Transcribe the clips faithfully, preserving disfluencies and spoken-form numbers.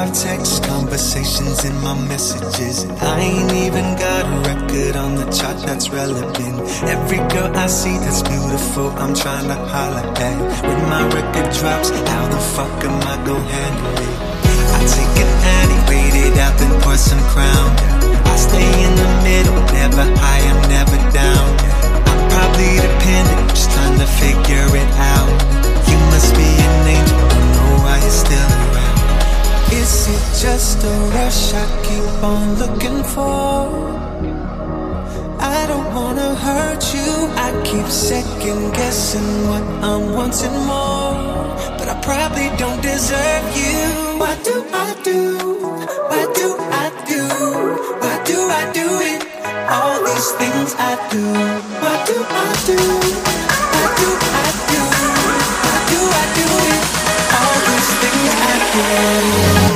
five text conversations in my messages, and I ain't even got a record on the chart that's relevant. Every girl I see that's beautiful, I'm trying to holler at. When my record drops, how the fuck am I gon' handle it? I take an Addy, wait it out, then pour some Crown. I stay in the middle, never high, I'm never down. I'm probably dependent, just trying to figure it out. You must be an angel, don't know why you're still around. Is it just a rush I keep on looking for? I don't wanna hurt you, I keep second guessing what I'm wanting more, but I probably don't deserve you. What do I do? What do I do? Why do I do it? All these things I do. What do I do? What do I do? Why do I do it? All these things I do.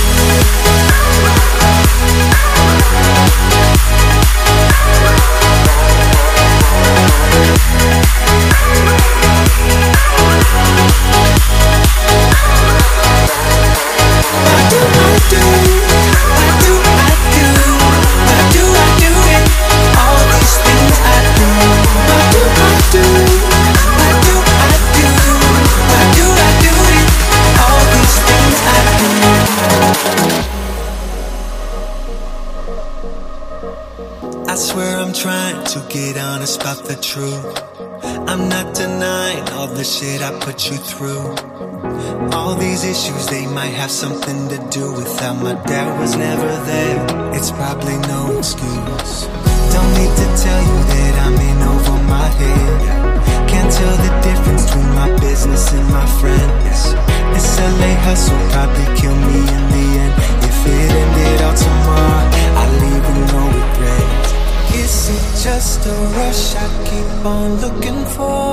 I swear I'm trying to get honest about the truth. I'm not denying all the shit I put you through. All these issues, they might have something to do with how my dad was never there. It's probably no excuse. Don't need to tell you that I'm in over my head. Can't tell the difference between my business and my friends. This L A hustle probably kill me in the end. If it ended all tomorrow, I'll leave with no regrets. Is it just a rush I keep on looking for?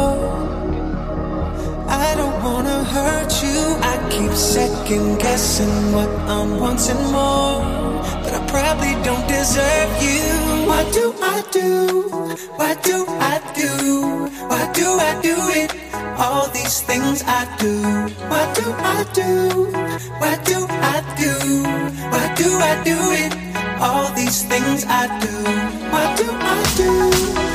I don't wanna hurt you, I keep second guessing what I'm wanting more, but I probably don't deserve you. What do I do? What do I do? Why do I do it? All these things I do. What do I do? What do I do? Why do I do it? All these things I do. What do I do?